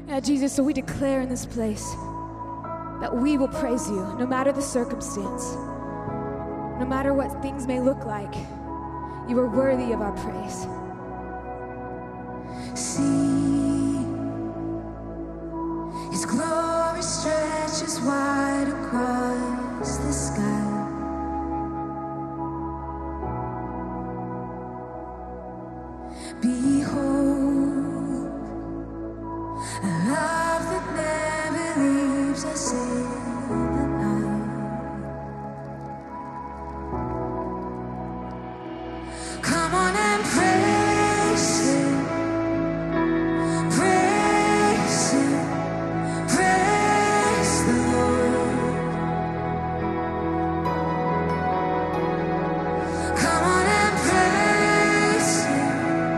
Yeah, Jesus, so we declare in this place that we will praise you no matter the circumstance, no matter what things may look like. You are worthy of our praise. See, His glory stretches wide across the sky. Behold, a love that never leaves us in the night. Come on and praise Him, praise Him, praise the Lord. Come on and praise Him,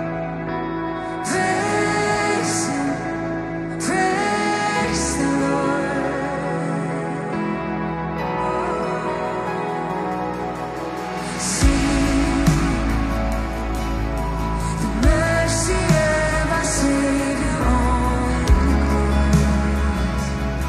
praise Him, praise the Lord. Sing the mercy of our Savior on the cross.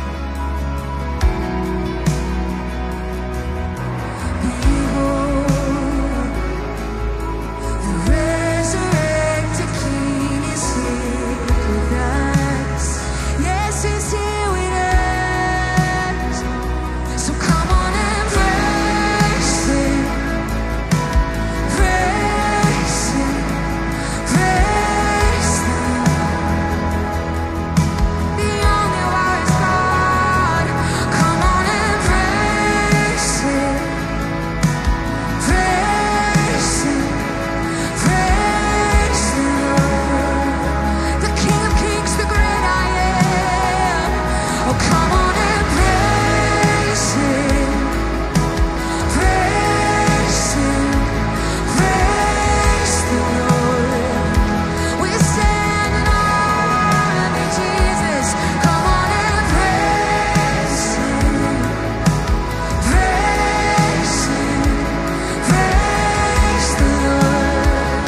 Behold, the resurrected King is here with us. Yes, He's here with us. So come on and praise Him, praise Him, praise Him. The only wise God. Come on and praise Him, praise Him, praise the Lord, the King of Kings, the great I am. Oh, come on and praise Him, praise Him, praise the Lord. We stand in awe of you, Jesus. Come on and praise Him, praise Him, praise the Lord.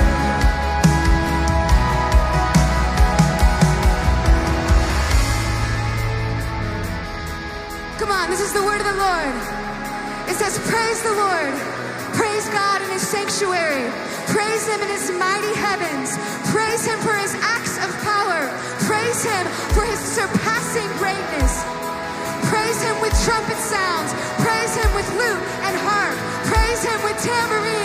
Come on, this is the word of the Lord. It says, praise the Lord. Praise God in His sanctuary. Praise Him in His mighty heavens. Praise Him for His acts of power. Praise Him for His surpassing greatness. Praise Him with trumpet sounds. Praise Him with lute and harp. Praise Him with tambourine